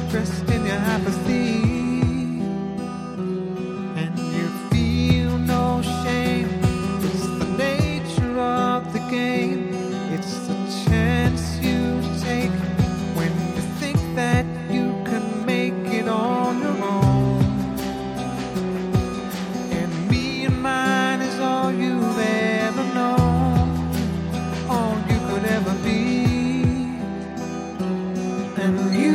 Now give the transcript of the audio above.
dressed in your apathy, and you feel no shame. It's the nature of the game. It's the chance you take when you think that you can make it on your own. And me and mine is all you've ever known, all you could ever be. And you